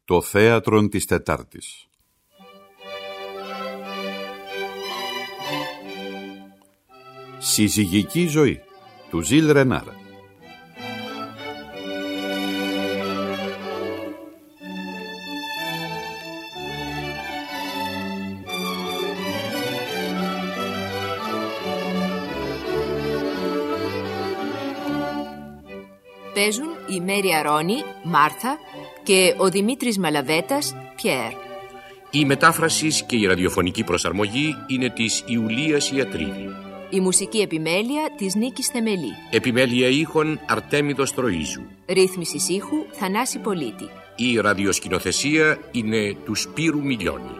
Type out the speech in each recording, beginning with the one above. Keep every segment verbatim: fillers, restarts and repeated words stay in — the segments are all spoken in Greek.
Το θέατρο της Τετάρτης. Συζυγική ζωή του Ζιλ Ρενάρ. Παίζουν η Μέρη Αρώνη, Μάρθα, και ο Δημήτρης Μαλαβέτας, Πιέρ. Η μετάφραση και η ραδιοφωνική προσαρμογή είναι της Ιουλίας Ιατρίδη. Η μουσική επιμέλεια της Νίκης Θεμελή. Επιμέλεια ήχων Αρτέμιδος Τροΐζου. Ρύθμισης ήχου Θανάση Πολίτη. Η ραδιοσκηνοθεσία είναι του Σπύρου Μιλιώνη.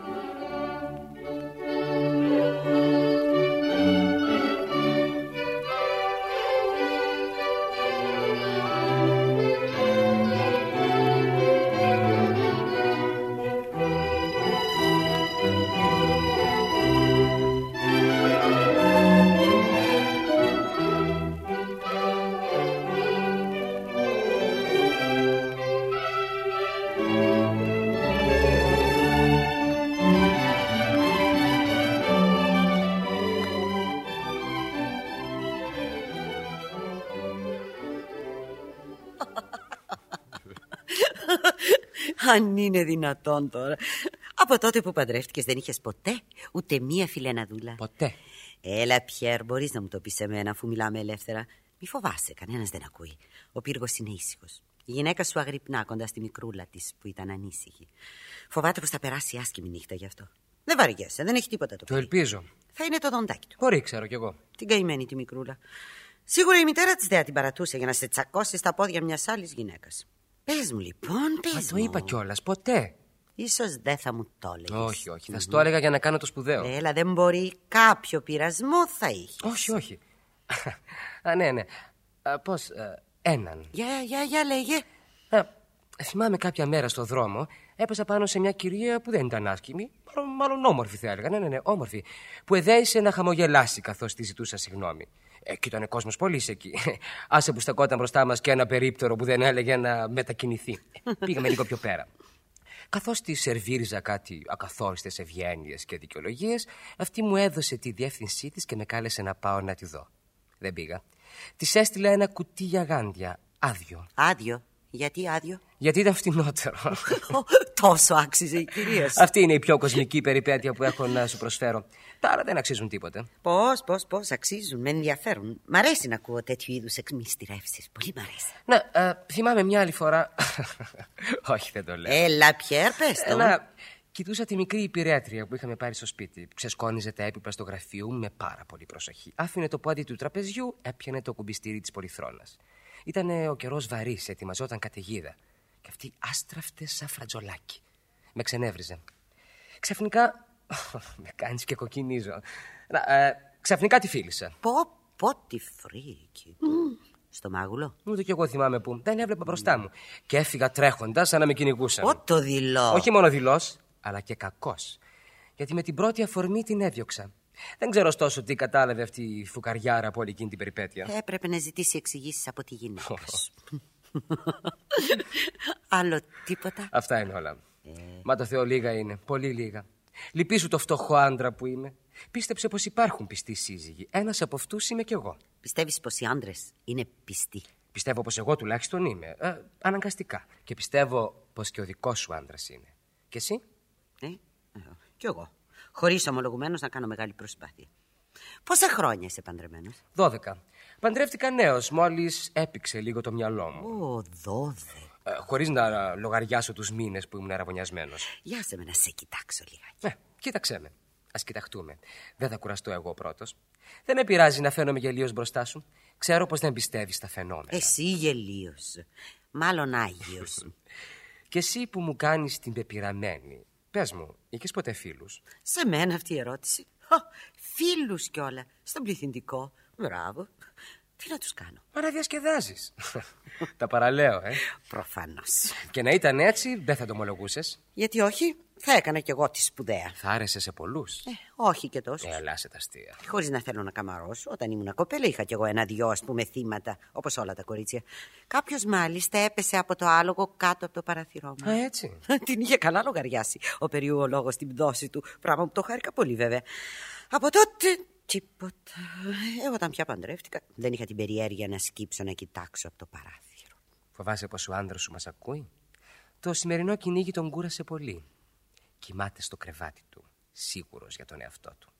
Αν είναι δυνατόν τώρα. Από τότε που παντρεύτηκες δεν είχες ποτέ ούτε μία φιλεναδούλα? Ποτέ. Έλα, Πιέρ, μπορείς να μου το πεις σε μένα αφού μιλάμε ελεύθερα? Μη φοβάσαι, κανένας δεν ακούει. Ο πύργος είναι ήσυχος. Η γυναίκα σου αγρυπνά κοντά στη μικρούλα της που ήταν ανήσυχη. Φοβάται πως θα περάσει άσχημη νύχτα γι' αυτό. Δεν βαριέσαι, δεν έχει τίποτα το Το παιδί. ελπίζω. Θα είναι το δοντάκι του. Μπορεί, ξέρω κι εγώ. Την καημένη τη μικρούλα. Σίγουρα η μητέρα της δεν την παρατούσε για να σε τσακώσει στα πόδια μιας άλλης γυναίκας. Πες μου λοιπόν, πες Μα μου. το είπα κιόλας, ποτέ. Ίσως δεν θα μου το έλεγες. Όχι, όχι. Θα σου το έλεγα για να κάνω το σπουδαίο. Έλα, δεν μπορεί. Κάποιο πειρασμό θα είχε. Όχι, όχι. Α, ναι, ναι. Α, πώς, α, έναν. Για, για, για, λέγε. Α, θυμάμαι κάποια μέρα στο δρόμο έπεσα πάνω σε μια κυρία που δεν ήταν άσχημη. Μάλλον, μάλλον όμορφη θα έλεγα. Ναι, ναι, ναι, όμορφη. Που εδέησε να χαμογελάσει καθώς τη ζητούσα συγγνώμη. Εκεί ήταν κόσμος πολύ εκεί. Άσε που στεκόταν μπροστά μας και ένα περίπτερο που δεν έλεγε να μετακινηθεί. Πήγαμε λίγο πιο πέρα. Καθώς τη σερβίριζα κάτι ακαθόριστες ευγένειες και δικαιολογίες, αυτή μου έδωσε τη διεύθυνσή της και με κάλεσε να πάω να τη δω. Δεν πήγα. Της έστειλα ένα κουτί για γάντια, άδειο. Άδειο. Γιατί άδειο? Γιατί ήταν φτηνότερο. Τόσο άξιζε η κυρία σου. Αυτή είναι η πιο κοσμική περιπέτεια που έχω να σου προσφέρω. Τα άλλα δεν αξίζουν τίποτε. Πώς, πώς, πώς αξίζουν, με ενδιαφέρουν. Μ' αρέσει να ακούω τέτοιου είδους εκμυστηρεύσεις. Πολύ μ' αρέσει. Να, α, θυμάμαι μια άλλη φορά. Όχι, δεν το λέω. Έλα, Πιέρ, πες το. Να, κοιτούσα τη μικρή υπηρέτρια που είχαμε πάρει στο σπίτι. Ξεσκόνιζε τα έπιπλα στο γραφείο μου με πάρα πολύ προσοχή. Άφηνε το πόδι του τραπεζιού, έπιανε το κουμπιστήρι της πολυθρόνας. Ήτανε ο καιρός βαρύς, ετοιμαζόταν καταιγίδα. Και αυτή άστραφτε σαν φρατζολάκι. Με ξενεύριζε. Ξαφνικά. Με κάνεις και κοκκινίζω. Να, ε, ξαφνικά τη φίλησα. Πω, πω τη φρίκη. Mm. Στο μάγουλο. Ούτε κι εγώ θυμάμαι που. Δεν έβλεπα μπροστά μου. Και έφυγα τρέχοντας σαν να με κυνηγούσαν. Πω το δειλό. Όχι μόνο δειλός, αλλά και κακός. Γιατί με την πρώτη αφορμή την έδιωξα. Δεν ξέρω ωστόσο τι κατάλαβε αυτή η φουκαριάρα από όλη εκείνη την περιπέτεια. Έπρεπε να ζητήσει εξηγήσεις από τη γυναίκα σου. Άλλο τίποτα? Αυτά είναι όλα. Ε... Μα το Θεό λίγα είναι. Πολύ λίγα. Λυπήσου το φτωχό άντρα που είμαι. Πίστεψε πως υπάρχουν πιστοί σύζυγοι. Ένας από αυτούς είμαι κι εγώ. Πιστεύεις πως οι άντρες είναι πιστοί? Πιστεύω πως εγώ τουλάχιστον είμαι. Ε, αναγκαστικά. Και πιστεύω πως και ο δικός σου άντρας είναι. Και εσύ? Ε, ε, κι εγώ. Χωρίς ομολογουμένως να κάνω μεγάλη προσπάθεια. Πόσα χρόνια είσαι παντρεμένος? Δώδεκα. Παντρεύτηκα νέος, μόλις έπηξε λίγο το μυαλό μου. Ω, δώδεκα. Ε, χωρίς να λογαριάσω τους μήνες που ήμουν αραβωνιασμένος. Για σε με να σε κοιτάξω λιγάκι. Ε, κοίταξέ με. Ας κοιταχτούμε. Δεν θα κουραστώ εγώ πρώτος. Δεν με πειράζει να φαίνομαι γελίος μπροστά σου. Ξέρω πως δεν πιστεύεις στα φαινόμενα. Εσύ γελίος. Μάλλον άγιος. Και εσύ που μου κάνεις την πεπειραμένη. Πες μου, είχες ποτέ φίλους? Σε μένα αυτή η ερώτηση. Φίλους κιόλα. Στον πληθυντικό. Μπράβο. Τι να τους κάνω? Μα να διασκεδάζεις. Τα παραλέω, ε. Προφανώς. Και να ήταν έτσι, δεν θα το ομολογούσες. Γιατί όχι, θα έκανα κι εγώ τη σπουδαία. Θα άρεσε σε πολλούς. Ε, όχι και τόσο. Ε, ελάσε τα αστεία. Χωρίς να θέλω να καμαρώσω, όταν ήμουν κοπέλα είχα κι εγώ ένα-δυο, ας πούμε, θύματα, όπως όλα τα κορίτσια. Κάποιος μάλιστα έπεσε από το άλογο κάτω από το παραθυρό μου. Α, έτσι. Την είχε καλά λογαριάσει ο περιούολόγος στην πτώση του. Πράγμα που το χάρηκα πολύ, βέβαια. Από τότε τίποτα. Εγώ όταν πια παντρεύτηκα, δεν είχα την περιέργεια να σκύψω να κοιτάξω από το παράθυρο. Φοβάσαι πως ο άντρας σου μας ακούει? Το σημερινό κυνήγι τον κούρασε πολύ. Κοιμάται στο κρεβάτι του, σίγουρος για τον εαυτό του.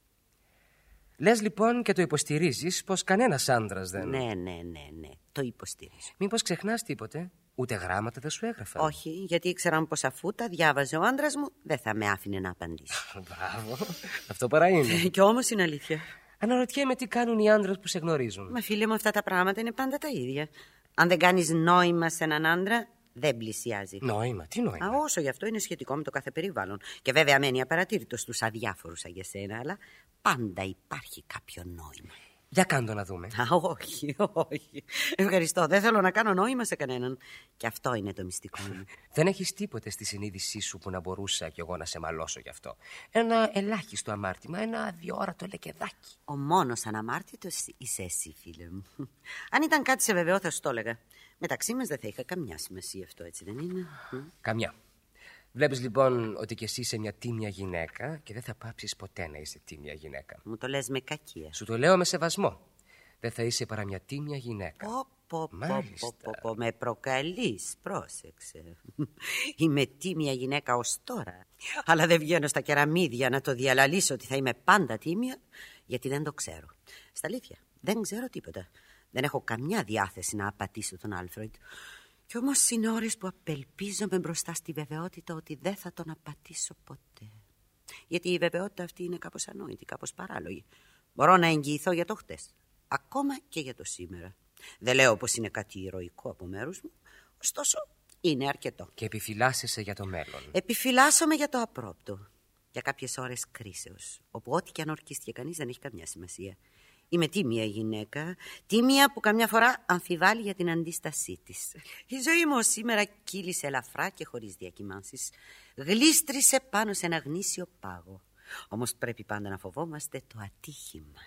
Λες λοιπόν και το υποστηρίζεις πως κανένας άντρας δεν... Ναι, ναι, ναι, ναι, το υποστηρίζω. Μήπως ξεχνάς τίποτε? Ούτε γράμματα δεν σου έγραφα? Όχι, γιατί ήξεραν πως αφού τα διάβαζε ο άντρας μου, δεν θα με άφηνε να απαντήσω. Μπράβο, αυτό παρά είναι. Κι όμως είναι αλήθεια. Αναρωτιέμαι τι κάνουν οι άντρες που σε γνωρίζουν. Μα φίλε μου, αυτά τα πράγματα είναι πάντα τα ίδια. Αν δεν κάνεις νόημα σε έναν άντρα, δεν πλησιάζει. Νόημα, τι νόημα? Α, όσο γι' αυτό είναι σχετικό με το κάθε περιβάλλον. Και βέβαια μένει απαρατήρητο στους αδιάφορους σαν για σένα, αλλά πάντα υπάρχει κάποιο νόημα. Για κάντο να δούμε. Α, όχι, όχι. Ευχαριστώ. Δεν θέλω να κάνω νόημα σε κανέναν. Και αυτό είναι το μυστικό μου. Δεν έχεις τίποτε στη συνείδησή σου που να μπορούσα κι εγώ να σε μαλώσω γι' αυτό. Ένα ελάχιστο αμάρτημα, ένα αδιόρατο λεκεδάκι. Ο μόνος αναμάρτητος είσαι εσύ, φίλε μου. Αν ήταν κάτι σε βεβαιό θα σου το έλεγα. Μεταξύ μας δεν θα είχα καμιά σημασία αυτό, έτσι δεν είναι? Καμιά. Βλέπεις λοιπόν ότι κι εσύ είσαι μια τίμια γυναίκα και δεν θα πάψεις ποτέ να είσαι τίμια γυναίκα. Μου το λες με κακία. Σου το λέω με σεβασμό. Δεν θα είσαι παρά μια τίμια γυναίκα. Πω, πω, Μάλιστα. πω, πω, πω, με προκαλείς, πρόσεξε. Είμαι τίμια γυναίκα ως τώρα. Αλλά δεν βγαίνω στα κεραμίδια να το διαλαλήσω ότι θα είμαι πάντα τίμια, γιατί δεν το ξέρω. Στα αλήθεια, δεν ξέρω τίποτα. Δεν έχω καμιά διάθεση να απατήσω τον Άλφρεντ. Κι όμως είναι ώρες που απελπίζομαι μπροστά στη βεβαιότητα ότι δεν θα τον απατήσω ποτέ. Γιατί η βεβαιότητα αυτή είναι κάπως ανόητη, κάπως παράλογη. Μπορώ να εγγυηθώ για το χτες, ακόμα και για το σήμερα. Δεν λέω πως είναι κάτι ηρωικό από μέρους μου, ωστόσο είναι αρκετό. Και επιφυλάσσεσαι για το μέλλον. Επιφυλάσσομαι για το απρόπτο. Για κάποιες ώρες κρίσεως, όπου ό,τι και αν ορκίστηκε κανείς δεν έχει καμιά σημασία. Είμαι τίμια γυναίκα, τίμια που καμιά φορά αμφιβάλλει για την αντίστασή της. Η ζωή μου σήμερα κύλησε ελαφρά και χωρίς διακυμάνσεις. Γλίστρισε πάνω σε ένα γνήσιο πάγο. Όμως πρέπει πάντα να φοβόμαστε το ατύχημα.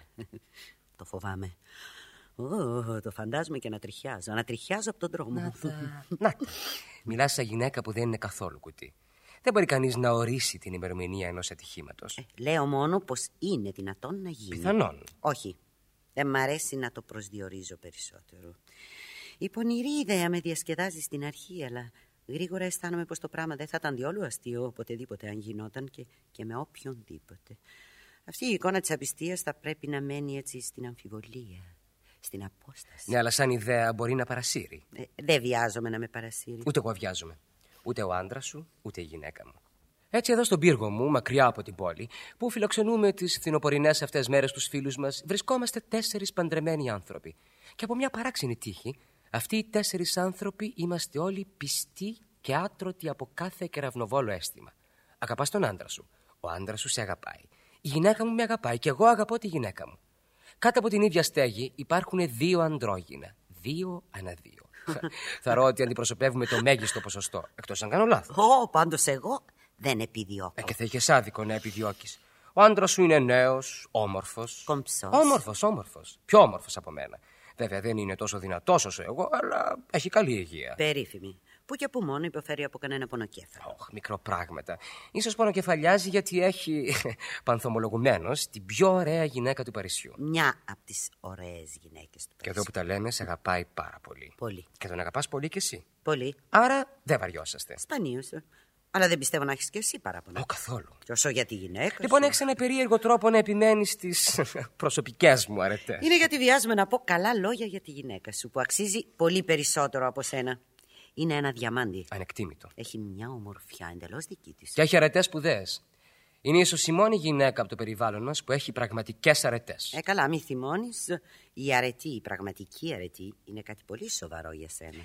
Το φοβάμαι. Oh, το φαντάζομαι και να τριχιάζω. Να τριχιάζω από τον δρόμο. Να τα... να τα. Μιλάς σαν γυναίκα που δεν είναι καθόλου κουτί. Δεν μπορεί κανείς να ορίσει την ημερομηνία ενός ατυχήματος. Ε, λέω μόνο πως είναι δυνατόν να γίνει. Πιθανόν. Όχι. Δεν μ' αρέσει να το προσδιορίζω περισσότερο. Η πονηρή ιδέα με διασκεδάζει στην αρχή, αλλά γρήγορα αισθάνομαι πως το πράγμα δεν θα ήταν διόλου αστείο οποτεδήποτε αν γινόταν και, και με οποιονδήποτε. Αυτή η εικόνα της απιστίας θα πρέπει να μένει έτσι στην αμφιβολία, στην απόσταση. Ναι, αλλά σαν ιδέα μπορεί να παρασύρει. Ε, δεν βιάζομαι να με παρασύρει. Ούτε εγώ βιάζομαι. Ούτε ο άντρας σου, ούτε η γυναίκα μου. Έτσι, εδώ στον πύργο μου, μακριά από την πόλη, που φιλοξενούμε τις φθινοπορεινές αυτές μέρες τους φίλους μας, βρισκόμαστε τέσσερις παντρεμένοι άνθρωποι. Και από μια παράξενη τύχη, αυτοί οι τέσσερις άνθρωποι είμαστε όλοι πιστοί και άτρωτοι από κάθε κεραυνοβόλο αίσθημα. Αγαπάς τον άντρα σου. Ο άντρας σου σε αγαπάει. Η γυναίκα μου με αγαπάει και εγώ αγαπώ τη γυναίκα μου. Κάτω από την ίδια στέγη υπάρχουν δύο αντρόγυνα. Δύο ανά δύο. Θεωρώ ότι αντιπροσωπεύουμε το μέγιστο ποσοστό. Εκτός αν κάνω λάθος. Ω, πάντως εγώ δεν επιδιώκω. Ε, και θα είχες άδικο να επιδιώκεις. Ο άντρας σου είναι νέος, όμορφος. Κομψός. Όμορφος, όμορφος. Πιο όμορφος από μένα. Βέβαια δεν είναι τόσο δυνατός όσο εγώ, αλλά έχει καλή υγεία. Περίφημη. Που και που μόνο υποφέρει από κανένα πονοκέφαλο. Ωχ, μικροπράγματα. Ίσως πονοκεφαλιάζει γιατί έχει, πανθομολογουμένως, την πιο ωραία γυναίκα του Παρισιού. Μια από τις ωραίες γυναίκες του Παρισιού. Και εδώ που τα λέμε, σε αγαπάει πάρα πολύ. Πολύ. Και τον αγαπάς πολύ κι εσύ. Πολύ. Άρα δεν βαριόσαστε. Σπανίως. Αλλά δεν πιστεύω να έχεις και εσύ παράπονα. Ω, καθόλου. Και όσο για τη γυναίκα. Λοιπόν, σου... έχεις ένα περίεργο τρόπο να επιμένεις στις προσωπικές μου αρετές. Είναι γιατί βιάζομαι να πω καλά λόγια για τη γυναίκα σου, που αξίζει πολύ περισσότερο από σένα. Είναι ένα διαμάντι. Ανεκτήμητο. Έχει μια ομορφιά εντελώς δική της. Και έχει αρετές σπουδαίες. Είναι ίσως η μόνη γυναίκα από το περιβάλλον μας που έχει πραγματικές αρετές. Ε, καλά, μη θυμώνεις. Η αρετή, η πραγματική αρετή, είναι κάτι πολύ σοβαρό για σένα.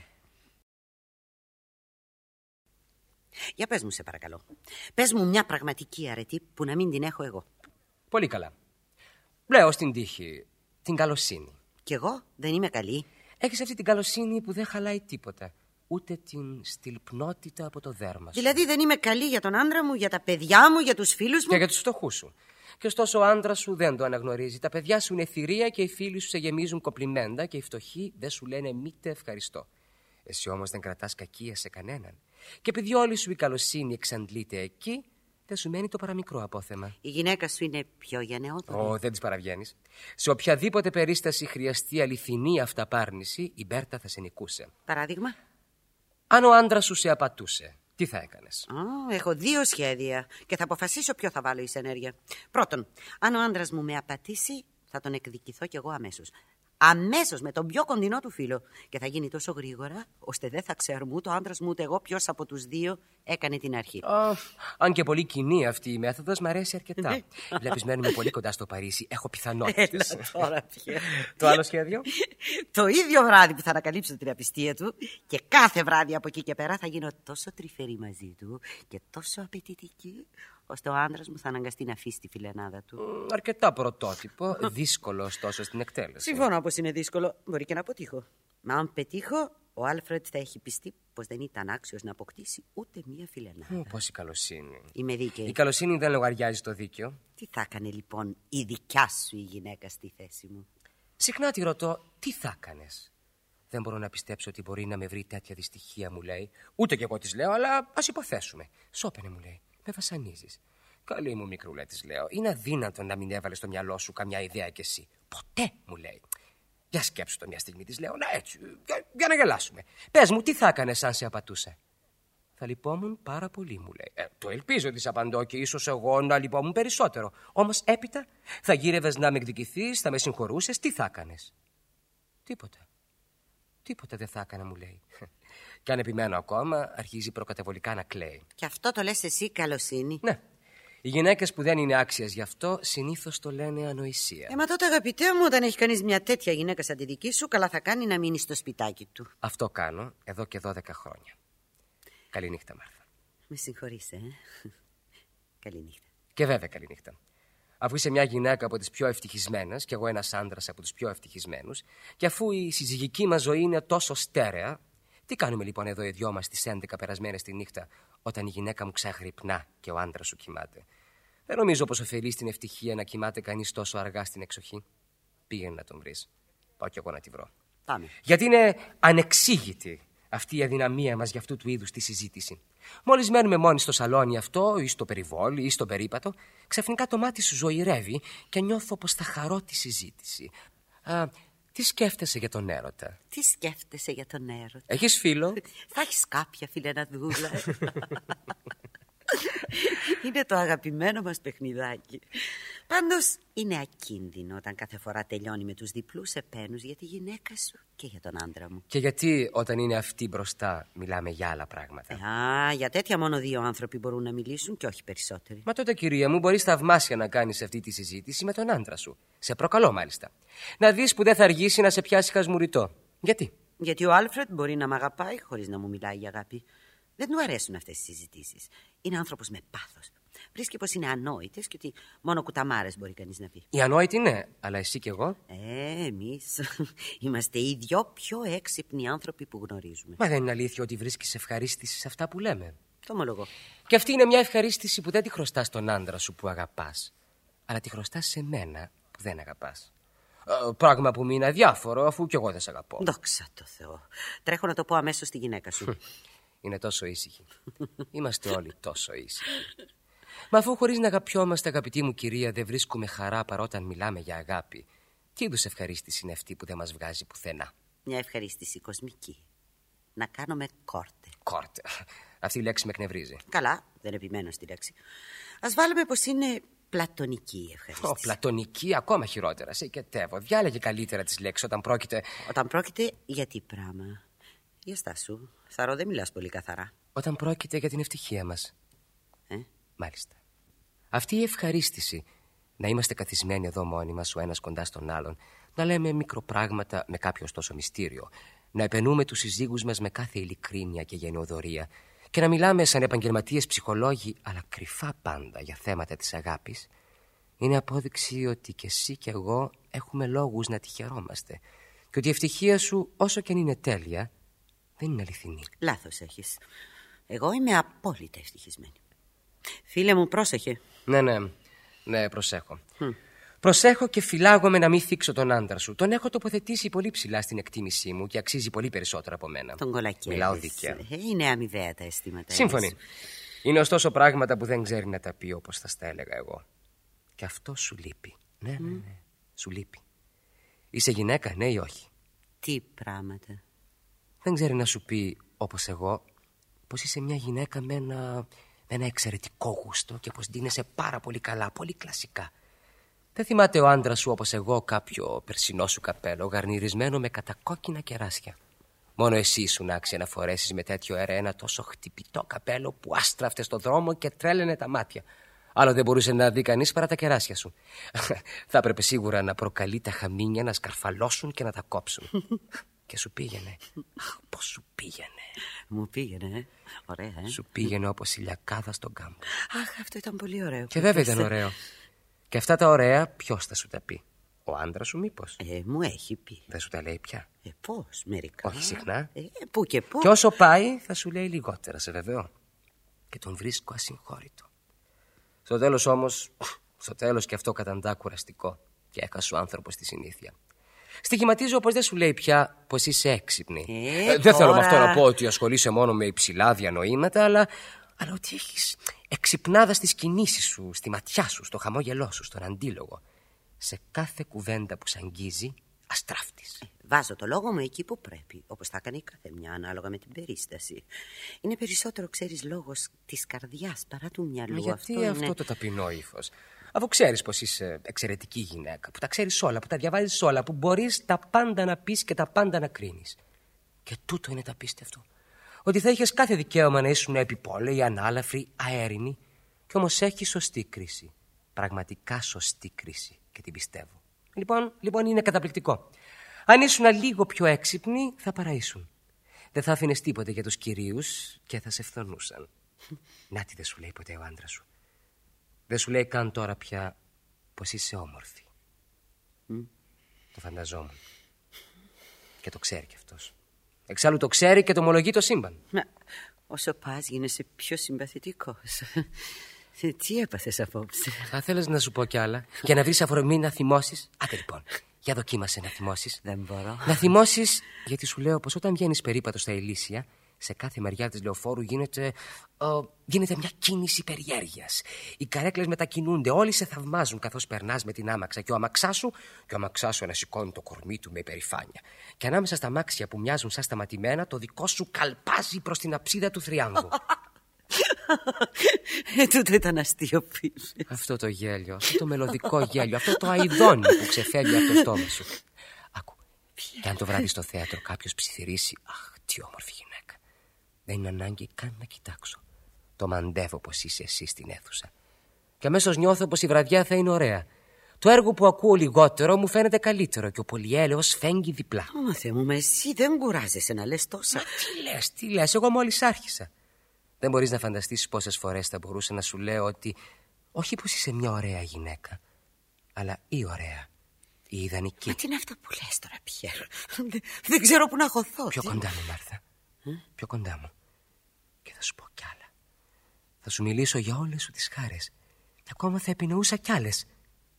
Για πες μου, σε παρακαλώ. Πες μου μια πραγματική αρετή που να μην την έχω εγώ. Πολύ καλά. Λέω στην τύχη την καλοσύνη. Κι εγώ δεν είμαι καλή. Έχεις αυτή την καλοσύνη που δεν χαλάει τίποτα. Ούτε την στυλπνότητα από το δέρμα σου. Δηλαδή δεν είμαι καλή για τον άντρα μου, για τα παιδιά μου, για τους φίλους μου. Και για τους φτωχούς σου. Και ωστόσο ο άντρας σου δεν το αναγνωρίζει. Τα παιδιά σου είναι θηρία και οι φίλοι σου σε γεμίζουν κοπλιμέντα και οι φτωχοί δεν σου λένε μήτε ευχαριστώ. Εσύ όμως δεν κρατάς κακία σε κανέναν. Και επειδή όλη σου η καλοσύνη εξαντλείται εκεί, δεν σου μένει το παραμικρό απόθεμα. Η γυναίκα σου είναι πιο γενναιόδορη. Ω, δεν της παραβγαίνεις. Σε οποιαδήποτε περίσταση χρειαστεί αληθινή αυταπάρνηση, η Μπέρτα θα σε νικούσε. Παράδειγμα. Αν ο άντρας σου σε απατούσε, τι θα έκανες? Oh, έχω δύο σχέδια και θα αποφασίσω ποιο θα βάλω εις ενέργεια. Πρώτον, αν ο άντρας μου με απατήσει, θα τον εκδικηθώ κι εγώ αμέσως. Αμέσως με τον πιο κοντινό του φίλο. Και θα γίνει τόσο γρήγορα, ώστε δεν θα ξέρουμε ούτε ο άντρας μου ούτε εγώ ποιος από τους δύο έκανε την αρχή. Oh, αν και πολύ κοινή αυτή η μέθοδος, μ' αρέσει αρκετά. Βλέπεις, μένουμε πολύ κοντά στο Παρίσι. Έχω πιθανότητες. Έλα τώρα πια. Το άλλο σχέδιο? Το ίδιο βράδυ που θα ανακαλύψω την απιστία του, και κάθε βράδυ από εκεί και πέρα θα γίνω τόσο τρυφερή μαζί του και τόσο απαιτητική, ώστε ο άντρας μου θα αναγκαστεί να αφήσει τη φιλενάδα του. Mm, αρκετά πρωτότυπο, δύσκολο ωστόσο στην εκτέλεση. Συμφωνώ πως είναι δύσκολο. Μπορεί και να αποτύχω. Μα αν πετύχω, ο Άλφρεντ θα έχει πιστεί πως δεν ήταν άξιος να αποκτήσει ούτε μία φιλενάδα. Mm, πόση καλοσύνη. Είμαι δίκαιη. Η καλοσύνη δεν λογαριάζει το δίκαιο. Τι θα έκανε λοιπόν η δικιά σου η γυναίκα στη θέση μου? Συχνά τη ρωτώ, τι θα έκανες? Δεν μπορώ να πιστέψω ότι μπορεί να με βρει τέτοια δυστυχία, μου λέει. Ούτε κι εγώ της λέω, αλλά ας υποθέσουμε. Σώπαινε, μου λέει. Με βασανίζεις. Καλή μου μικρούλα, της λέω. Είναι αδύνατο να μην έβαλες στο μυαλό σου καμιά ιδέα κι εσύ. Ποτέ, μου λέει. Για σκέψου το μια στιγμή, της λέω. Να έτσι, για, για να γελάσουμε. Πες μου, τι θα έκανες αν σε απατούσε? Θα λυπόμουν πάρα πολύ, μου λέει. Ε, το ελπίζω, της απαντώ, και ίσως εγώ να λυπόμουν περισσότερο. Όμως έπειτα θα γύρευες να με εκδικηθείς, θα με συγχωρούσες, τι θα έκανες? Τίποτα. Τίποτα δεν θα έκανα, μου λέει. Και αν επιμένω ακόμα, αρχίζει προκαταβολικά να κλαίει. Και αυτό το λες εσύ καλοσύνη? Ναι. Οι γυναίκες που δεν είναι άξιες γι' αυτό συνήθως το λένε ανοησία. Ε, μα τότε, αγαπητέ μου, όταν έχει κανείς μια τέτοια γυναίκα σαν τη δική σου, καλά θα κάνει να μείνει στο σπιτάκι του. Αυτό κάνω εδώ και δώδεκα χρόνια. Καληνύχτα, Μάρθα. Με συγχωρείς, ε. Καληνύχτα. Και βέβαια καληνύχτα. Αφού είσαι μια γυναίκα από τις πιο ευτυχισμένες και εγώ ένας άντρας από τους πιο ευτυχισμένους, και αφού η συζυγική μας ζωή είναι τόσο στέρεα, τι κάνουμε λοιπόν εδώ οι δυο μας τις έντεκα περασμένες τη νύχτα, όταν η γυναίκα μου ξαγρυπνά και ο άντρας σου κοιμάται? Δεν νομίζω πως ωφελεί στην ευτυχία να κοιμάται κανείς τόσο αργά στην εξοχή. Πήγαινε να τον βρεις. Πάω κι εγώ να τη βρω. Πάμε. Γιατί είναι ανεξήγητη αυτή η αδυναμία μας για αυτού του είδους τη συζήτηση. Μόλις μένουμε μόνοι στο σαλόνι αυτό, ή στο περιβόλι, ή στον περίπατο, ξαφνικά το μάτι σου ζωηρεύει και νιώθω πως θα χαρώ τη συζήτηση. Α, τι σκέφτεσαι για τον έρωτα? Τι σκέφτεσαι για τον έρωτα? Έχεις φίλο? Θα έχεις κάποια φιλεναδούλα? Είναι το αγαπημένο μας παιχνιδάκι. Πάντως είναι ακίνδυνο όταν κάθε φορά τελειώνει με τους διπλούς επένους για τη γυναίκα σου και για τον άντρα μου. Και γιατί όταν είναι αυτή μπροστά μιλάμε για άλλα πράγματα? Α, για τέτοια μόνο δύο άνθρωποι μπορούν να μιλήσουν και όχι περισσότεροι. Μα τότε, κυρία μου, μπορείς θαυμάσια να κάνεις αυτή τη συζήτηση με τον άντρα σου. Σε προκαλώ μάλιστα. Να δεις που δεν θα αργήσει να σε πιάσει χασμουριτό. Γιατί? Γιατί ο Άλφρεντ μπορεί να μ' αγαπάει χωρίς να μου μιλάει για αγάπη. Δεν του αρέσουν αυτές τις συζητήσεις. Είναι άνθρωπος με πάθος. Βρίσκει πως είναι ανόητες και ότι μόνο κουταμάρες μπορεί κανείς να πει. Η ανόητη ναι, αλλά εσύ κι εγώ. Ε, εμείς είμαστε οι δυο πιο έξυπνοι άνθρωποι που γνωρίζουμε. Μα δεν είναι αλήθεια ότι βρίσκεις ευχαρίστηση σε αυτά που λέμε? Το ομολογώ. Και αυτή είναι μια ευχαρίστηση που δεν τη χρωστάς στον άντρα σου που αγαπάς, αλλά τη χρωστάς σε μένα που δεν αγαπάς. Ε, πράγμα που μου είναι αδιάφορο, αφού κι εγώ δεν σε αγαπώ. Δόξα τω Θεώ. Τρέχω να το πω αμέσως στη γυναίκα σου. Είναι τόσο ήσυχη. Είμαστε όλοι τόσο ήσυχοι. Μα αφού χωρίς να αγαπιόμαστε, αγαπητή μου κυρία, δεν βρίσκουμε χαρά παρόταν μιλάμε για αγάπη, τι είδους ευχαρίστηση είναι αυτή που δεν μας βγάζει πουθενά? Μια ευχαρίστηση κοσμική. Να κάνουμε κόρτε. Κόρτε. Αυτή η λέξη με εκνευρίζει. Καλά, δεν επιμένω στη λέξη. Ας βάλουμε πως είναι πλατωνική η ευχαρίστηση. Ω, πλατωνική, ακόμα χειρότερα. Σε οικετεύω. Διάλεγε καλύτερα τις λέξεις όταν πρόκειται. Όταν πρόκειται για τι πράγμα? Για στάσου. Θαρώ, δεν μιλάς πολύ καθαρά. Όταν πρόκειται για την ευτυχία μας. Ε? Μάλιστα. Αυτή η ευχαρίστηση, να είμαστε καθισμένοι εδώ μόνοι μας, ο ένας κοντά στον άλλον, να λέμε μικροπράγματα με κάποιο ωστόσο μυστήριο, να επενούμε τους συζύγους μας με κάθε ειλικρίνεια και γενναιοδωρία και να μιλάμε σαν επαγγελματίες ψυχολόγοι, αλλά κρυφά πάντα, για θέματα της αγάπης, είναι απόδειξη ότι κι εσύ κι εγώ έχουμε λόγους να τη χαιρόμαστε. και ότι η ευτυχία σου, όσο και αν είναι τέλεια, δεν είναι αληθινή. Λάθος έχεις. Εγώ είμαι απόλυτα ευτυχισμένη. Φίλε μου, πρόσεχε. Ναι, ναι, ναι, προσέχω. Mm. Προσέχω και φυλάγομαι να μην θίξω τον άντρα σου. Τον έχω τοποθετήσει πολύ ψηλά στην εκτίμησή μου και αξίζει πολύ περισσότερο από μένα. Τον κολακεύεις. Μιλάω δίκαια. Είναι αμοιβαία τα αισθήματα. Σύμφωνοι. Είναι ωστόσο πράγματα που δεν ξέρει να τα πει όπως θα στα έλεγα εγώ. Και αυτό σου λείπει. Ναι, ναι, ναι. Mm. Σου λείπει. Είσαι γυναίκα, ναι ή όχι? Τι πράγματα? Δεν ξέρει να σου πει, όπως εγώ, πως είσαι μια γυναίκα με ένα, με ένα εξαιρετικό γούστο και πως ντύνεσαι πάρα πολύ καλά, πολύ κλασικά. Δεν θυμάται ο άντρας σου, όπως εγώ, κάποιο περσινό σου καπέλο γαρνιρισμένο με κατακόκκινα κεράσια. Μόνο εσύ ήσουν άξια να φορέσεις με τέτοιο αέρα ένα τόσο χτυπητό καπέλο που άστραφτε στο δρόμο και τρέλαινε τα μάτια. Άλλο δεν μπορούσε να δει κανείς παρά τα κεράσια σου. Θα έπρεπε σίγουρα να προκαλεί τα χαμίνια να σκαρφαλώσουν και να τα κόψουν. Και σου πήγαινε. Αχ, πώς σου πήγαινε. Μου πήγαινε, ε. Ωραία, ε. Σου πήγαινε όπως η λιακάδα στον κάμπο. Αχ, αυτό ήταν πολύ ωραίο. Και βέβαια ήταν ωραίο. Και αυτά τα ωραία ποιος θα σου τα πει? Ο άντρας σου μήπως? Ε, μου έχει πει. Δεν σου τα λέει πια? Ε, πώς, μερικά. Όχι συχνά. Ε, πού και πού. Και όσο πάει θα σου λέει λιγότερα, σε βεβαιώ. Και τον βρίσκω ασυγχώρητο. Στο τέλος όμως, στο τέλος και αυτό καταντά κουραστικό. Και έχασε ο άνθρωπος τη συνήθεια. Στοιχηματίζω πως δεν σου λέει πια πως είσαι έξυπνη. Ε, ε, δεν τώρα... θέλω με αυτό να πω ότι ασχολείσαι μόνο με υψηλά διανοήματα, αλλά, αλλά ότι έχεις εξυπνάδα στις κινήσεις σου, στη ματιά σου, στο χαμόγελό σου, στον αντίλογο. Σε κάθε κουβέντα που σ' αγγίζει, αστράφτης. Ε, βάζω το λόγο μου εκεί που πρέπει, όπως θα κάνει κάθε μια ανάλογα με την περίσταση. Είναι περισσότερο, ξέρεις, λόγος της καρδιάς παρά του μυαλού. Γιατί αυτό, αυτό είναι... το ταπεινό ύφος? Αφού ξέρεις πως είσαι εξαιρετική γυναίκα, που τα ξέρεις όλα, που τα διαβάζεις όλα, που μπορείς τα πάντα να πεις και τα πάντα να κρίνεις. Και τούτο είναι το απίστευτο. Ότι θα είχες κάθε δικαίωμα να ήσουν επιπόλαιοι, ανάλαφροι, αέρινοι, και όμως έχεις σωστή κρίση. Πραγματικά σωστή κρίση, και την πιστεύω. Λοιπόν, λοιπόν είναι καταπληκτικό. Αν ήσουν λίγο πιο έξυπνοι, θα παραήσουν. Δεν θα άφηνες τίποτε για τους κυρίους και θα σε φθονούσαν. Να τι δεν σου λέει ποτέ ο άντρας σου. Δεν σου λέει καν τώρα πια πως είσαι όμορφη. Mm. Το φανταζόμουν. Και το ξέρει κι αυτός. Εξάλλου το ξέρει και το ομολογεί το σύμπαν. Μα όσο πας γίνεσαι πιο συμπαθητικός. Τι έπαθες απόψε? Θα θέλεις να σου πω κι άλλα για να βρεις αφορμή να θυμώσεις? Άντε λοιπόν, για δοκίμασε να θυμώσεις. Δεν μπορώ. Να θυμώσεις, γιατί σου λέω πως όταν βγαίνεις περίπατο στα Ηλίσια, σε κάθε μεριά της λεωφόρου γίνεται, ο, γίνεται μια κίνηση περιέργειας. Οι καρέκλες μετακινούνται, όλοι σε θαυμάζουν καθώς περνάς με την άμαξα. Και ο αμαξά σου, και ο αμαξά σου ανασηκώνει το κορμί του με υπερηφάνεια. Και ανάμεσα στα αμάξια που μοιάζουν σαν σταματημένα, το δικό σου καλπάζει προς την αψίδα του θριάμβου. Ε, τούτο ήταν αστείο, φίλε. Αυτό το γέλιο, αυτό το μελωδικό γέλιο, αυτό το αηδόνι που ξεφεύγει από το στόμα σου. Άκου, και αν το βράδυ στο θέατρο κάποιος ψιθυρίσει, αχ, τι όμορφη γυναίκα. Δεν είναι ανάγκη καν να κοιτάξω. Το μαντεύω πως είσαι εσύ στην αίθουσα. Και αμέσως νιώθω πως η βραδιά θα είναι ωραία. Το έργο που ακούω λιγότερο μου φαίνεται καλύτερο και ο πολυέλαιος φέγγει διπλά. Ω, Θεέ μου, μα εσύ δεν κουράζεσαι να λες τόσα. Μα τι λες, τι λες, εγώ μόλις άρχισα. Δεν μπορείς να φανταστείς πόσες φορές θα μπορούσα να σου λέω ότι όχι πως είσαι μια ωραία γυναίκα, αλλά η ωραία, η ιδανική. Μα τι είναι αυτά που λες τώρα, Πιέρ? Δεν, δεν ξέρω που να χωθώ. Πιο κοντά μου, Μάρθα. Ε? Πιο κοντά μου. Και θα σου πω κι άλλα. Θα σου μιλήσω για όλες σου τις χάρες. Και ακόμα θα επινοούσα κι άλλες.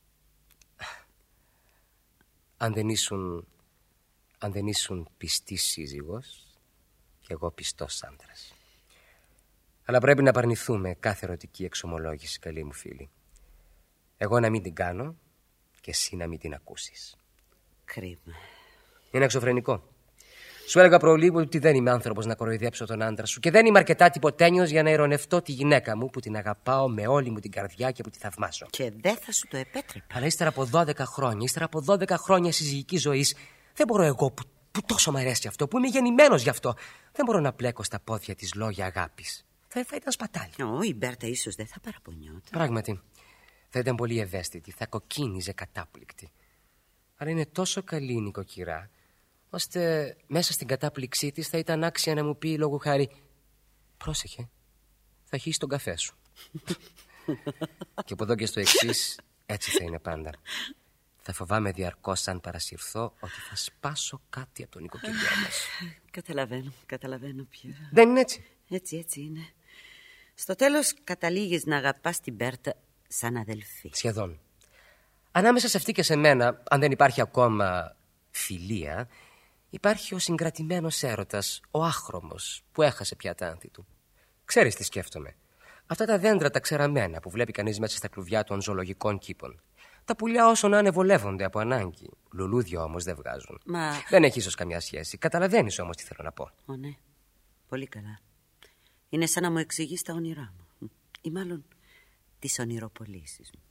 Αν δεν ήσουν, αν δεν ήσουν πιστή σύζυγος και εγώ πιστός άντρας. Αλλά πρέπει να απαρνηθούμε κάθε ερωτική εξομολόγηση, καλή μου φίλη. Εγώ να μην την κάνω και εσύ να μην την ακούσεις. Κρίμα. Είναι εξωφρενικό. Σου έλεγα προλίγου ότι δεν είμαι άνθρωπος να κοροϊδέψω τον άντρα σου και δεν είμαι αρκετά τυποτένιος για να ειρωνευτώ τη γυναίκα μου που την αγαπάω με όλη μου την καρδιά και που τη θαυμάζω. Και δεν θα σου το επέτρεπα. Αλλά ύστερα από δώδεκα χρόνια, ύστερα από δώδεκα χρόνια συζυγικής ζωής, δεν μπορώ εγώ που, που τόσο μ' αρέσει αυτό, που είμαι γεννημένος γι' αυτό, δεν μπορώ να πλέκω στα πόδια της λόγια αγάπης. Θα, θα ήταν σπατάλι. Ω, η Μπέρτα ίσως δεν θα παραπονιόταν. Πράγματι, θα ήταν πολύ ευαίσθητη, θα κοκκίνιζε κατάπληκτη. Αλλά είναι τόσο καλή η νοικοκυρά, ώστε μέσα στην κατάπληξή της θα ήταν άξια να μου πει λόγου χάρη «Πρόσεχε, θα χύσεις τον καφέ σου». Και από εδώ και στο εξής έτσι θα είναι πάντα. Θα φοβάμαι διαρκώς αν παρασυρθώ ότι θα σπάσω κάτι από τον οικοκυριό μας. Καταλαβαίνω, καταλαβαίνω πια. Δεν είναι έτσι? Έτσι, έτσι είναι. Στο τέλος καταλήγεις να αγαπάς την Μπέρτα σαν αδελφή. Σχεδόν. Ανάμεσα σε αυτή και σε μένα, αν δεν υπάρχει ακόμα φιλία, υπάρχει ο συγκρατημένος έρωτας, ο άχρωμος που έχασε πια τα άνθη του. Ξέρεις τι σκέφτομαι? Αυτά τα δέντρα τα ξεραμένα που βλέπει κανείς μέσα στα κλουβιά των ζωολογικών κήπων. Τα πουλιά όσο να ανεβολεύονται από ανάγκη. Λουλούδια όμως δεν βγάζουν. Μα... Δεν έχει ίσως καμιά σχέση. Καταλαβαίνεις όμως τι θέλω να πω. Ω ναι, πολύ καλά. Είναι σαν να μου εξηγείς τα όνειρά μου. Ή μάλλον τις ονειροπολίσεις μου.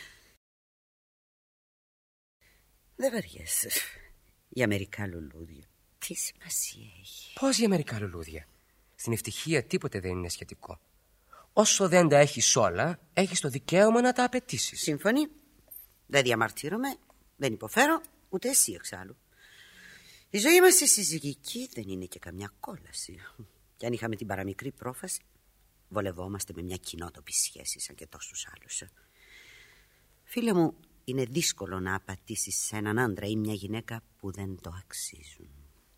Δεν βαριέσαι. Για μερικά λουλούδια τι σημασία έχει? Πώς για μερικά λουλούδια? Στην ευτυχία τίποτε δεν είναι σχετικό. Όσο δεν τα έχεις όλα, έχεις το δικαίωμα να τα απαιτήσεις. Σύμφωνοι. Δεν διαμαρτύρομαι, δεν υποφέρω, ούτε εσύ εξάλλου. Η ζωή μας η συζυγική δεν είναι και καμιά κόλαση. Και αν είχαμε την παραμικρή πρόφαση, βολευόμαστε με μια κοινότοπη σχέση σαν και τόσους άλλους. Φίλε μου, είναι δύσκολο να απατήσεις σε έναν άντρα ή μια γυναίκα που δεν το αξίζουν.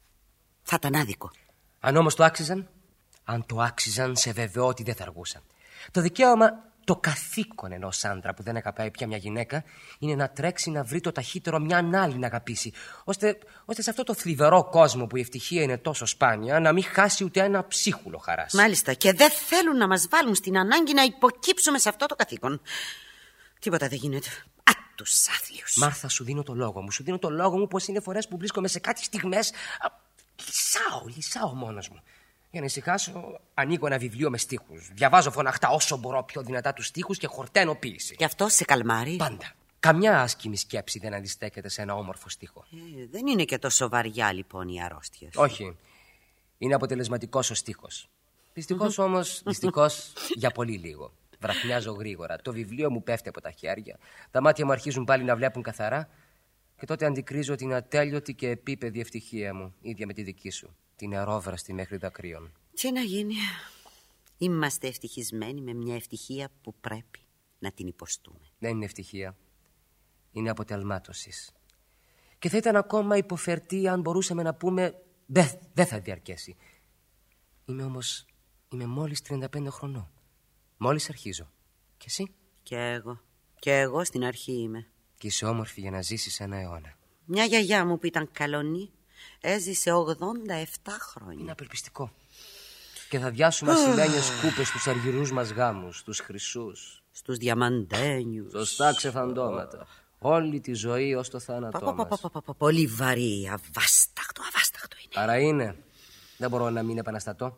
Θα ήταν άδικο. Αν όμως το άξιζαν, αν το άξιζαν, σε βεβαιώ ότι δεν θα αργούσαν. Το δικαίωμα, το καθήκον ενός άντρα που δεν αγαπάει πια μια γυναίκα είναι να τρέξει να βρει το ταχύτερο μια άλλη να αγαπήσει, ώστε, ώστε σε αυτό το θλιβερό κόσμο που η ευτυχία είναι τόσο σπάνια να μην χάσει ούτε ένα ψίχουλο χαράς. Μάλιστα, και δεν θέλουν να μας βάλουν στην ανάγκη να υποκύψουμε σε αυτό το καθήκον. Τίποτα δεν γίνεται. Α, τους άθλιους. Μάρθα, σου δίνω το λόγο μου. Σου δίνω το λόγο μου πως είναι φορές που βρίσκομαι σε κάτι στιγμές. Λυσάω, λυσάω μόνος μου. Για να ησυχάσω, ανοίγω ένα βιβλίο με στίχους. Διαβάζω φωναχτά όσο μπορώ πιο δυνατά τους στίχους και χορταίνω ποίηση. Και αυτό σε καλμάρει? Πάντα. Καμιά άσκημη σκέψη δεν αντιστέκεται σε ένα όμορφο στίχο. Ε, δεν είναι και τόσο βαριά λοιπόν η αρρώστια σου. Όχι. Είναι αποτελεσματικός ο στίχος. Δυστυχώς όμως, δυστυχώς για πολύ λίγο. Βραχνιάζω γρήγορα. Το βιβλίο μου πέφτει από τα χέρια. Τα μάτια μου αρχίζουν πάλι να βλέπουν καθαρά. Και τότε αντικρίζω την ατέλειωτη και επίπεδη ευτυχία μου, ίδια με τη δική σου. Την αερόβραστη μέχρι δακρύων. Τι να γίνει? Είμαστε ευτυχισμένοι με μια ευτυχία που πρέπει να την υποστούμε. Δεν είναι ευτυχία. Είναι αποτελμάτωσης. Και θα ήταν ακόμα υποφερτή αν μπορούσαμε να πούμε δεν δε θα διαρκέσει. Είμαι όμως, είμαι μόλις τριάντα πέντε χρονών. Μόλις αρχίζω. Και εσύ? Και εγώ. Και εγώ στην αρχή είμαι. Και είσαι όμορφη για να ζήσεις ένα αιώνα. Μια γιαγιά μου που ήταν καλονή έζησε ογδόντα επτά χρόνια. Είναι απελπιστικό. Και θα διάσουμε ασημένιες κούπες στους αργυρούς μας γάμους, στους χρυσούς, στους διαμαντένιους, σωστά ξεφαντώματα. Όλη τη ζωή ως το θάνατό μας. Πολύ βαρύ, αβάσταχτο, αβάσταχτο είναι. Άρα είναι. Δεν μπορώ να μην επαναστατώ.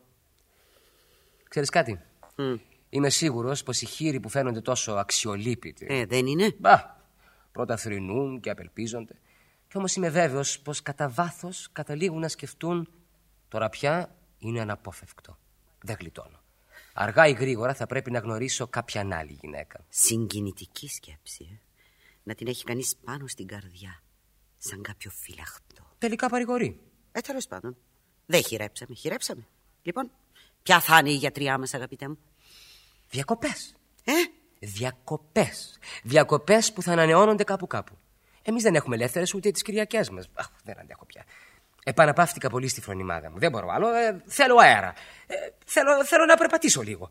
Ξέρεις κάτι? Mm. Είμαι σίγουρος πως οι χείροι που φαίνονται τόσο αξιολύπητοι, Ε, δεν είναι? Μπα, πρώτα θρηνούν και απελπίζονται. Κι όμως είμαι βέβαιος πως κατά βάθος καταλήγουν να σκεφτούν τώρα πια είναι αναπόφευκτο. Δεν γλιτώνω. Αργά ή γρήγορα θα πρέπει να γνωρίσω κάποια άλλη γυναίκα. Συγκινητική σκέψη, ε. Να την έχει κανείς πάνω στην καρδιά, σαν κάποιο φυλαχτό. Τελικά παρηγορεί. Ε, τέλος πάντων. Δεν χειρέψαμε, χειρέψαμε. Λοιπόν, ποια θα είναι η γιατριά μας, αγαπητέ μου? Διακοπές. Ε? Διακοπές. Διακοπές που θα ανανεώνονται κάπου κάπου. Εμείς δεν έχουμε ελεύθερες ούτε τις Κυριακές μας. Αχ, δεν αντέχω πια. Επαναπαύτηκα πολύ στη φρονιμάδα μου. Δεν μπορώ άλλο. Ε, θέλω αέρα. Ε, θέλω, θέλω να περπατήσω λίγο.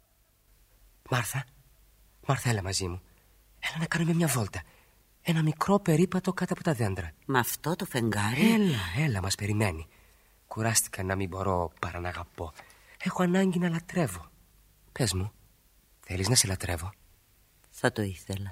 Μάρθα, Μάρθα, έλα μαζί μου. Έλα να κάνουμε μια βόλτα. Ένα μικρό περίπατο κάτω από τα δέντρα. Με αυτό το φεγγάρι? Έλα, έλα, μας περιμένει. Κουράστηκα να μην μπορώ παρά να αγαπώ. Έχω ανάγκη να λατρεύω. Πες μου, θέλεις να σε λατρεύω? Θα το ήθελα.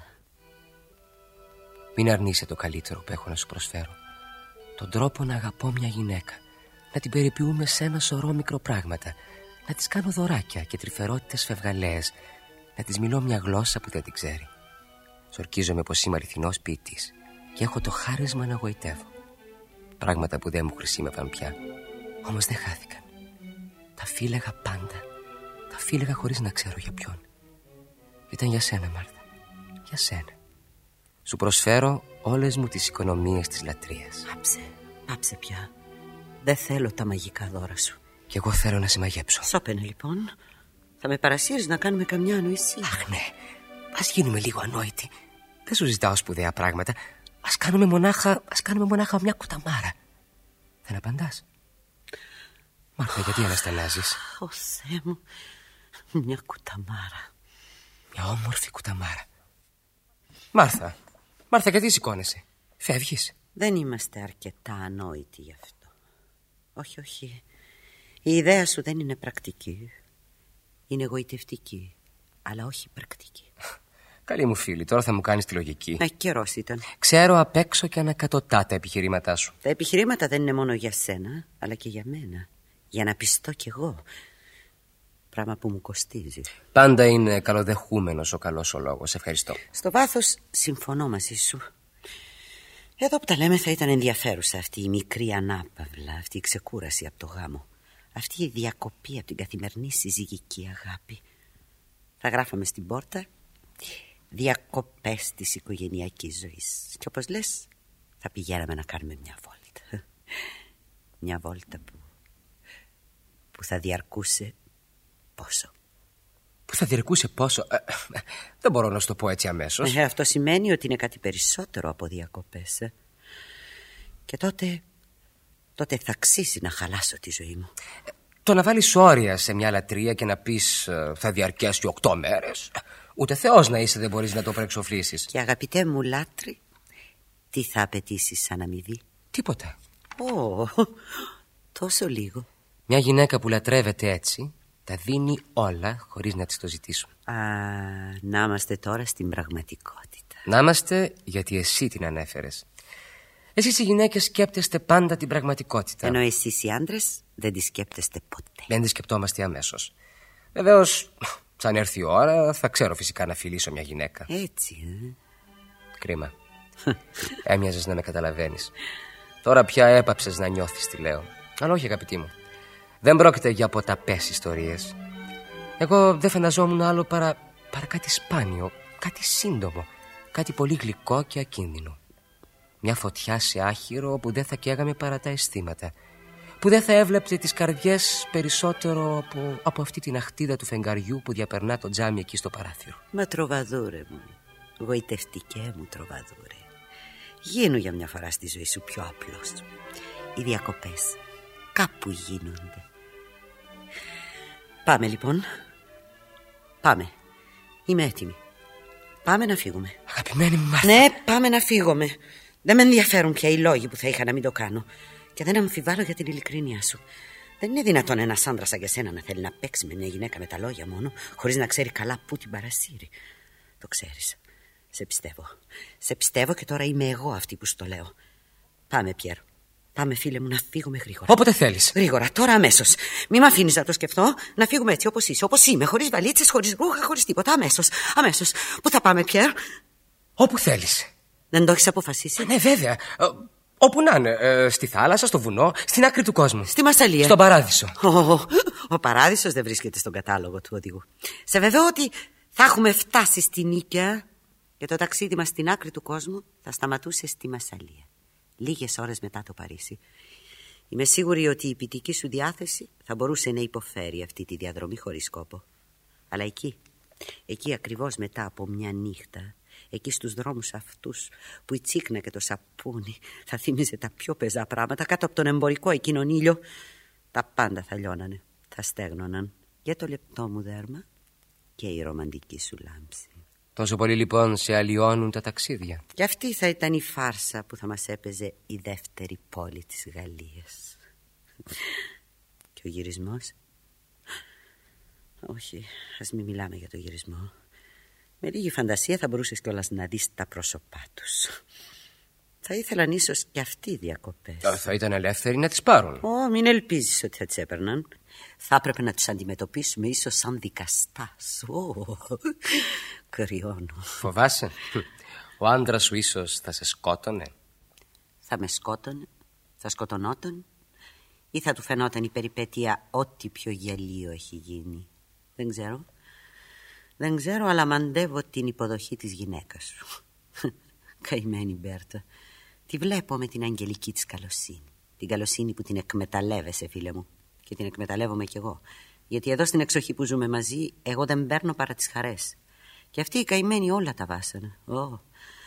Μην αρνείσαι το καλύτερο που έχω να σου προσφέρω. Τον τρόπο να αγαπώ μια γυναίκα. Να την περιποιούμε σε ένα σωρό μικροπράγματα. Να της κάνω δωράκια και τρυφερότητες φευγαλαίες. Να της μιλώ μια γλώσσα που δεν την ξέρει. Σορκίζομαι πως είμαι αληθινός ποιητής και έχω το χάρισμα να γοητεύω. Πράγματα που δεν μου χρησιμεύαν πια. Όμως δεν χάθηκαν. Τα φύλαγα πάντα. Τα φύλαγα χωρίς να ξέρω για ποιον. Ήταν για σένα, Μάρθα. Για σένα. Σου προσφέρω όλες μου τις οικονομίες της λατρείας. Πάψε, πάψε πια. Δεν θέλω τα μαγικά δώρα σου. Κι εγώ θέλω να σε μαγέψω. Σώπαινε λοιπόν. Θα με παρασύρεις να κάνουμε καμιά ανοησία. Αχ ναι, ας γίνουμε λίγο ανόητοι. Δεν σου ζητάω σπουδαία πράγματα. Ας κάνουμε μονάχα, ας κάνουμε μονάχα μια κουταμάρα. Δεν απαντάς? Μάρθα, γιατί αναστενάζεις? Ω Θεέ μου, μια κουταμάρα. Μια όμορφη κουταμάρα. Μάρθα, Μάρθα, γιατί σηκώνεσαι? Φεύγεις? Δεν είμαστε αρκετά ανόητοι γι' αυτό. Όχι, όχι. Η ιδέα σου δεν είναι πρακτική. Είναι εγωιτευτική, αλλά όχι πρακτική. Καλή μου φίλη, τώρα θα μου κάνεις τη λογική. Ε, καιρός ήταν. Ξέρω απ' έξω και ανακατοτά τα επιχειρήματά σου. Τα επιχειρήματα δεν είναι μόνο για σένα, αλλά και για μένα. Για να πιστώ κι εγώ. Πράγμα που μου κοστίζει. Πάντα είναι καλοδεχούμενος ο καλός ο λόγος. Ευχαριστώ. Στο βάθος συμφωνώ μαζί σου. Εδώ που τα λέμε θα ήταν ενδιαφέρουσα αυτή η μικρή ανάπαυλα, αυτή η ξεκούραση από το γάμο. Αυτή η διακοπή από την καθημερινή συζυγική αγάπη. Θα γράφαμε στην πόρτα διακοπές της οικογενειακής ζωής. Και όπως λες, θα πηγαίναμε να κάνουμε μια βόλτα. Μια βόλτα που, που θα διαρκούσε πόσο? Που θα διαρκούσε πόσο? Ε, δεν μπορώ να σου το πω έτσι αμέσως. Ε, αυτό σημαίνει ότι είναι κάτι περισσότερο από διακοπές. Ε. Και τότε, τότε θα αξίσει να χαλάσω τη ζωή μου. Ε, το να βάλεις όρια σε μια λατρεία και να πεις ε, θα διαρκέσει οκτώ μέρες. Ούτε Θεός να είσαι δεν μπορείς να το προεξοφλήσεις. Και αγαπητέ μου λάτρη, τι θα απαιτήσεις σαν αμοιβή? Τίποτα. Ω, oh, τόσο λίγο. Μια γυναίκα που λατρεύεται έτσι τα δίνει όλα χωρίς να της το ζητήσουν. Α, να είμαστε τώρα στην πραγματικότητα. Να είμαστε γιατί εσύ την ανέφερες. Εσείς οι γυναίκες σκέπτεστε πάντα την πραγματικότητα. Ενώ εσείς οι άντρες δεν τη σκέπτεστε ποτέ. Δεν τη σκεπτόμαστε αμέσως. Βεβαίως, σαν έρθει η ώρα θα ξέρω φυσικά να φιλήσω μια γυναίκα. Έτσι, ε? Κρίμα. Έμοιαζες να με καταλαβαίνεις. Τώρα πια έπαψες να νιώθεις τι λέω. Αλλά όχι αγαπητή μου. Δεν πρόκειται για ποταπές ιστορίες. Εγώ δεν φανταζόμουν άλλο παρά, παρά κάτι σπάνιο, κάτι σύντομο, κάτι πολύ γλυκό και ακίνδυνο. Μια φωτιά σε άχυρο που δεν θα καίγαμε παρά τα αισθήματα, που δεν θα έβλεπτε τις καρδιές περισσότερο από, από αυτή την αχτίδα του φεγγαριού που διαπερνά το τζάμι εκεί στο παράθυρο. Μα τροβαδούρε μου, γοητευτικέ μου τροβαδούρε, γίνου για μια φορά στη ζωή σου πιο απλός. Οι διακοπές κάπου γίνονται. Πάμε λοιπόν. Πάμε. Είμαι έτοιμη. Πάμε να φύγουμε. Αγαπημένη μου Μάρθα. Ναι, πάμε να φύγουμε. Δεν με ενδιαφέρουν πια οι λόγοι που θα είχα να μην το κάνω. Και δεν αμφιβάλλω για την ειλικρίνειά σου. Δεν είναι δυνατόν ένας άντρας σαν και σένα να θέλει να παίξει με μια γυναίκα με τα λόγια μόνο, χωρίς να ξέρει καλά πού την παρασύρει. Το ξέρεις. Σε πιστεύω. Σε πιστεύω και τώρα είμαι εγώ αυτή που σου το λέω. Πάμε, Πιέρ. Πάμε, φίλε μου, να φύγουμε γρήγορα. Όποτε θέλεις. Γρήγορα, τώρα αμέσως. Μη με αφήνεις να το σκεφτώ. Να φύγουμε έτσι όπως είσαι, όπως είμαι. Χωρίς βαλίτσες, χωρίς ρούχα, χωρίς τίποτα. Αμέσως. Αμέσως. Πού θα πάμε, Πιέρ? Όπου θέλεις. Δεν το έχεις αποφασίσει? Ναι, βέβαια. Ε, όπου να είναι. Ε, στη θάλασσα, στο βουνό, στην άκρη του κόσμου. Στη Μασσαλία. Στον παράδεισο. Ο, ο, ο παράδεισος δεν βρίσκεται στον κατάλογο του οδηγού. Σε βεβαιώ ότι θα έχουμε φτάσει στην Νίκαια και το ταξίδι μας στην άκρη του κόσμου θα σταματούσε στη Μασσαλία. Λίγες ώρες μετά το Παρίσι. Είμαι σίγουρη ότι η ποιητική σου διάθεση θα μπορούσε να υποφέρει αυτή τη διαδρομή χωρίς σκόπο. Αλλά εκεί, εκεί ακριβώς μετά από μια νύχτα, εκεί στους δρόμους αυτούς που η τσίκνα και το σαπούνι θα θύμιζε τα πιο πεζά πράγματα κάτω από τον εμπορικό εκείνον ήλιο, τα πάντα θα λιώνανε, θα στέγνωναν και το λεπτό μου δέρμα και η ρομαντική σου λάμψη. Τόσο πολύ λοιπόν σε αλλοιώνουν τα ταξίδια. Και αυτή θα ήταν η φάρσα που θα μας έπαιζε η δεύτερη πόλη της Γαλλίας. Και ο γυρισμός? Όχι, ας μην μιλάμε για το γυρισμό. Με λίγη φαντασία θα μπορούσες κιόλας να δεις τα πρόσωπά τους. Θα ήθελαν ίσως και αυτοί οι διακοπές. Θα ήταν ελεύθεροι να τις πάρουν. Ω, μην ελπίζεις ότι θα τις έπαιρναν. Θα έπρεπε να τους αντιμετωπίσουμε ίσως σαν δικαστάς. Ω, κρυώνω. Φοβάσαι? Ο άντρας σου ίσως θα σε σκότωνε. Θα με σκότωνε? Θα σκοτωνόταν? Ή θα του φαινόταν η περιπέτεια ό,τι πιο γελίο έχει γίνει? Δεν ξέρω. Δεν ξέρω, αλλά μαντεύω την υποδοχή της γυναίκας σου. Καημένη Μπέρτα. Τη βλέπω με την αγγελική της καλοσύνη. Την καλοσύνη που την εκμεταλλεύεσαι, φίλε μου. Και την εκμεταλλεύομαι κι εγώ. Γιατί εδώ στην εξοχή που ζούμε μαζί, εγώ δεν παίρνω παρά τις χαρές. Και αυτή η καημένη όλα τα βάσανα. Oh.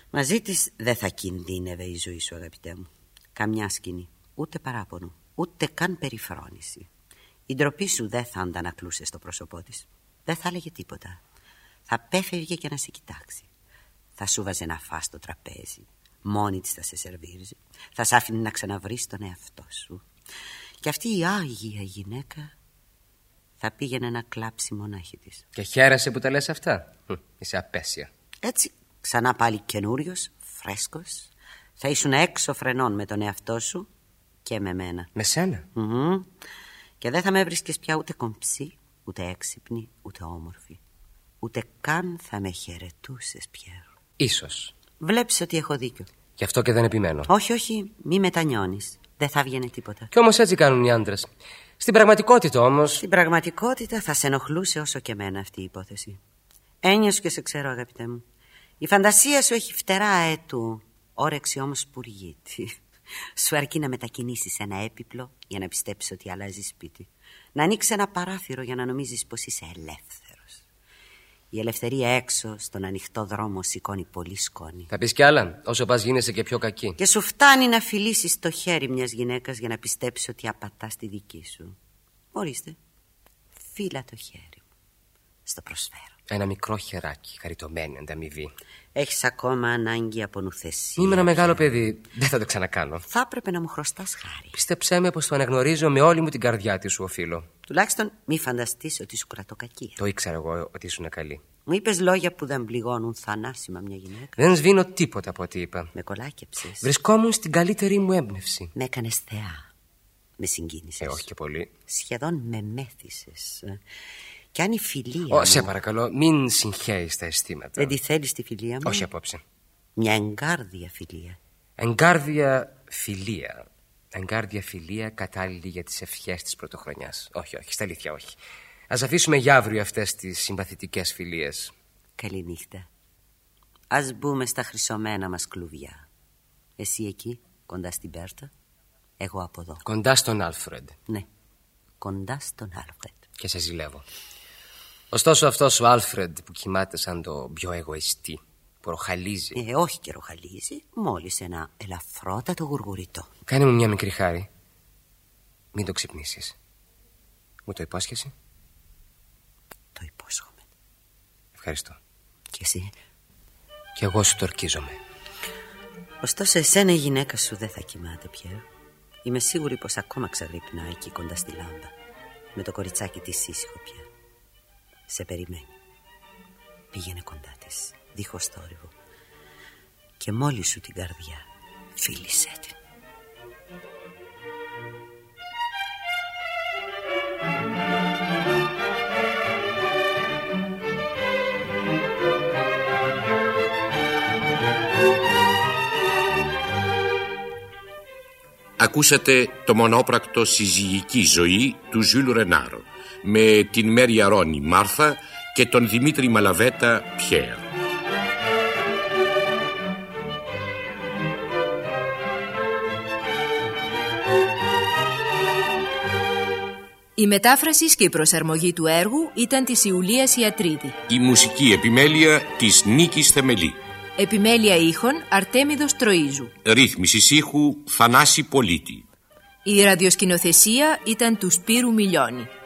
Μαζί της δεν θα κινδύνευε η ζωή σου, αγαπητέ μου. Καμιά σκηνή, ούτε παράπονο, ούτε καν περιφρόνηση. Η ντροπή σου δεν θα αντανακλούσε στο πρόσωπό της. Δεν θα έλεγε τίποτα. Θα πέφευγε και να σε κοιτάξει. Θα σου βάζε να φας στο τραπέζι. Μόνη της θα σε σερβίριζε. Θα σ' άφηνε να ξαναβρεις τον εαυτό σου. Και αυτή η άγια γυναίκα θα πήγαινε να κλάψει μονάχη της. Και χαίρεσαι που τα λες αυτά. Είσαι απέσια. Έτσι, ξανά πάλι καινούριος, φρέσκος. Θα ήσουν έξω φρενών με τον εαυτό σου και με μένα. Με σένα? Mm-hmm. Και δεν θα με βρίσκες πια ούτε κομψή, ούτε έξυπνη, ούτε όμορφη. Ούτε καν θα με χαιρετούσες, Πιέρ. Ίσως. Βλέπεις ότι έχω δίκιο. Γι' αυτό και δεν επιμένω. Όχι, όχι, μη μετανιώνεις. Δεν θα βγαίνει τίποτα. Κι όμως έτσι κάνουν οι άντρες. Στην πραγματικότητα όμως. Στην πραγματικότητα θα σε ενοχλούσε όσο και εμένα αυτή η υπόθεση. Ένιωσες και σε ξέρω, αγαπητέ μου. Η φαντασία σου έχει φτερά έτου, όρεξη όμως σπουργίτη. Σου αρκεί να μετακινήσεις ένα έπιπλο για να πιστέψεις ότι αλλάζει σπίτι. Να ανοίξεις ένα παράθυρο για να νομίζεις πως είσαι ελεύθερος. Η ελευθερία έξω στον ανοιχτό δρόμο σηκώνει πολύ σκόνη. Θα πεις κι άλλα, όσο πας γίνεσαι και πιο κακή. Και σου φτάνει να φιλήσεις το χέρι μιας γυναίκας για να πιστέψεις ότι απατάς τη δική σου. Ορίστε, φύλα το χέρι μου. Στο προσφέρω. Ένα μικρό χεράκι, χαριτωμένη ανταμοιβή. Έχεις ακόμα ανάγκη από νουθεσία. Είμαι ένα μεγάλο παιδί, δεν θα το ξανακάνω. Θα έπρεπε να μου χρωστάς χάρη. Πίστεψέ με πως το αναγνωρίζω με όλη μου την καρδιά τη σου οφείλω. Τουλάχιστον μη φανταστείς ότι σου κρατώ κακία. Το ήξερα εγώ ότι ήσουν καλή. Μου είπες λόγια που δεν πληγώνουν θανάσιμα μια γυναίκα. Δεν σβήνω τίποτα από ό,τι είπα. Με κολάκεψες. Βρισκόμουν στην καλύτερη μου έμπνευση. Με έκανες θεά. Με συγκίνησες. Ε, όχι και πολύ. Σχεδόν με μέθησες. Κι αν η φιλία. Ω, μου... σε παρακαλώ, μην συγχαίεις τα αισθήματα. Δεν τη θέλεις τη φιλία μου? Όχι απόψε. Μια εγκάρδια φιλία. Εγκάρδια φιλία. Εγκάρδια φιλία κατάλληλη για τις ευχές της πρωτοχρονιάς. Όχι, όχι, στα αλήθεια όχι. Ας αφήσουμε για αύριο αυτές τις συμπαθητικές φιλίες. Καληνύχτα. Ας μπούμε στα χρυσωμένα μας κλουβιά. Εσύ εκεί, κοντά στην Πέρτα. Εγώ από εδώ. Κοντά στον Άλφρεντ. Ναι, κοντά στον Άλφρεντ. Και σε ζηλεύω. Ωστόσο αυτός ο Άλφρεντ που κοιμάται σαν το πιο εγωιστή, που ροχαλίζει. Ε, όχι και ροχαλίζει, μόλις ένα ελαφρότατο γουργουριτό. Κάνε μου μια μικρή χάρη. Μην το ξυπνήσεις. Μου το υπόσχεσαι? Το υπόσχομαι. Ευχαριστώ. Και εσύ? Κι εγώ σου το ορκίζομαι. Ωστόσο εσένα η γυναίκα σου δεν θα κοιμάται πια. Είμαι σίγουρη πως ακόμα ξαγρυπνά εκεί κοντά στη λάμπα, με το κοριτσάκι της ήσυχο πια. Σε περιμένει. Πήγαινε κοντά της, δίχως θόρυβο, και μόλις σου την καρδιά φίλησέ την. Ακούσατε το μονόπρακτο συζυγική ζωή του Ζουλ Ρενάρ με την Μέρια Ρόνι Μάρθα και τον Δημήτρη Μαλαβέτα Πιέρ. Η μετάφραση και η προσαρμογή του έργου ήταν της Ιουλίας Ιατρίδη. Η μουσική επιμέλεια της Νίκης Θεμελή. Επιμέλεια ήχων Αρτέμιδος Τροΐζου. Ρύθμισης ήχου Θανάση Πολίτη. Η ραδιοσκηνοθεσία ήταν του Σπύρου Μιλιώνη.